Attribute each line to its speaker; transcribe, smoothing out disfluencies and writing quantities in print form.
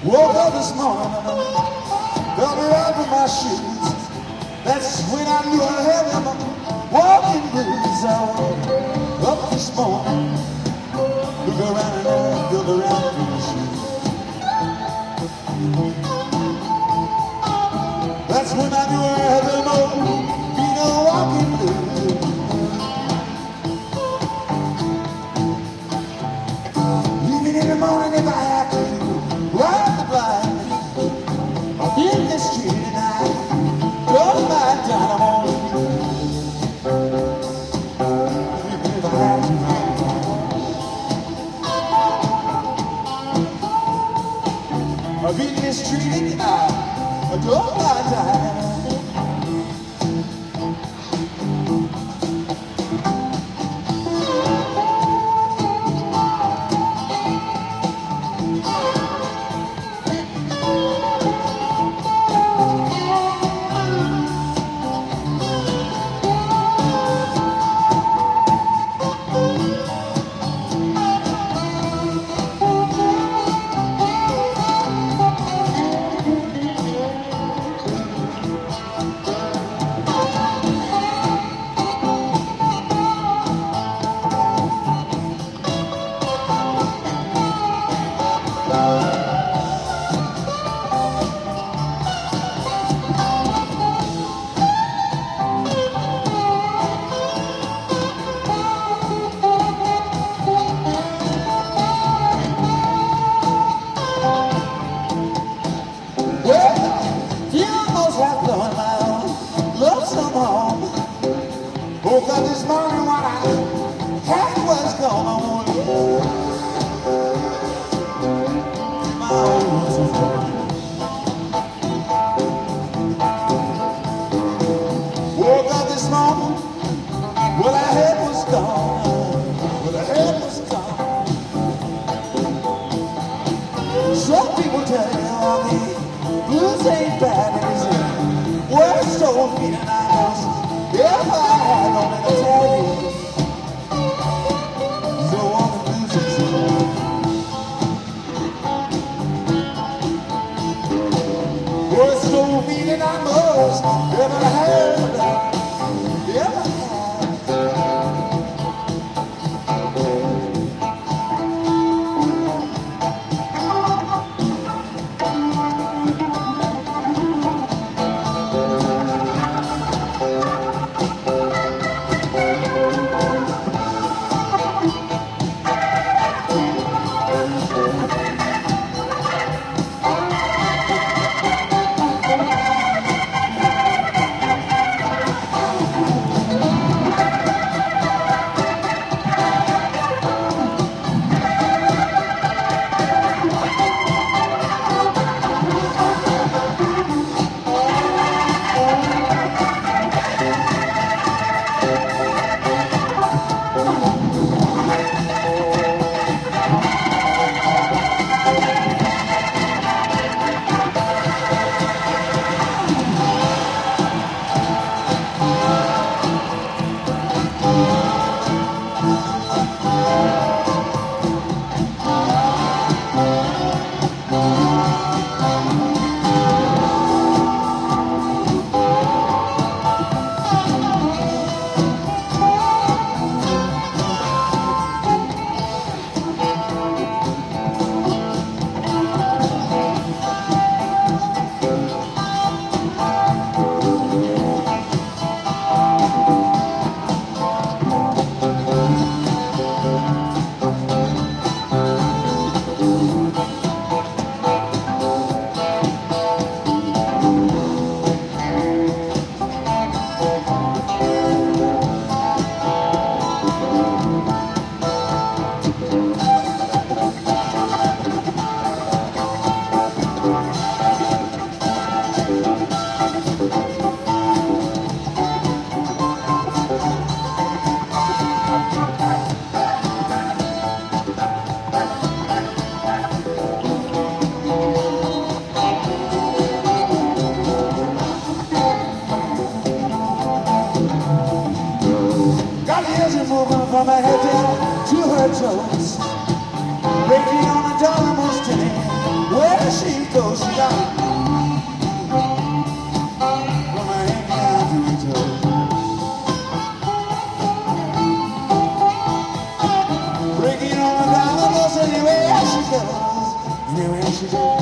Speaker 1: Woke up this morning, got me out of my shoes. That's when I knew I had them walking blues. I woke up this morning, look around and I look around for the shoes. That's when I knew I had them walking blues. Even in the morning if I have to ride the blind, I'll be in the street and I go by dynamo. Even if I have to ride the blind, I'll be in the street and I go by dynamo. Woke up this morning when I had what's going on. My old was gone. Woke up this morning, what I had was gone. What I had was gone. Some people tell me blues ain't bad, and it's the worst soul feeling I know. If I had only to tell you, you don't want to lose it so. Worst soul feeling I must ever have, ever have. from her head down to her toes, breaking on a dollar most day where she shoes.